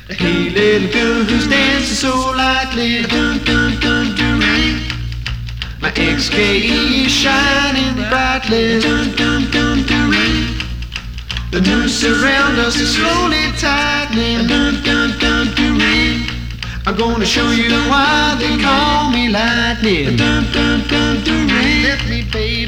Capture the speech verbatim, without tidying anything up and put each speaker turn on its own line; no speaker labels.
Hey, little girl who's dancing so lightly. Dun, dun, dun, dun, rain. My X K E is shining brightly. Dun, dun, dun, dun, rain. The noose around us is slowly tightening. Dun, dun, dun, dun, rain. I'm gonna show you why they call me lightning. Dun, dun, dun, dun, rain. Let me, baby.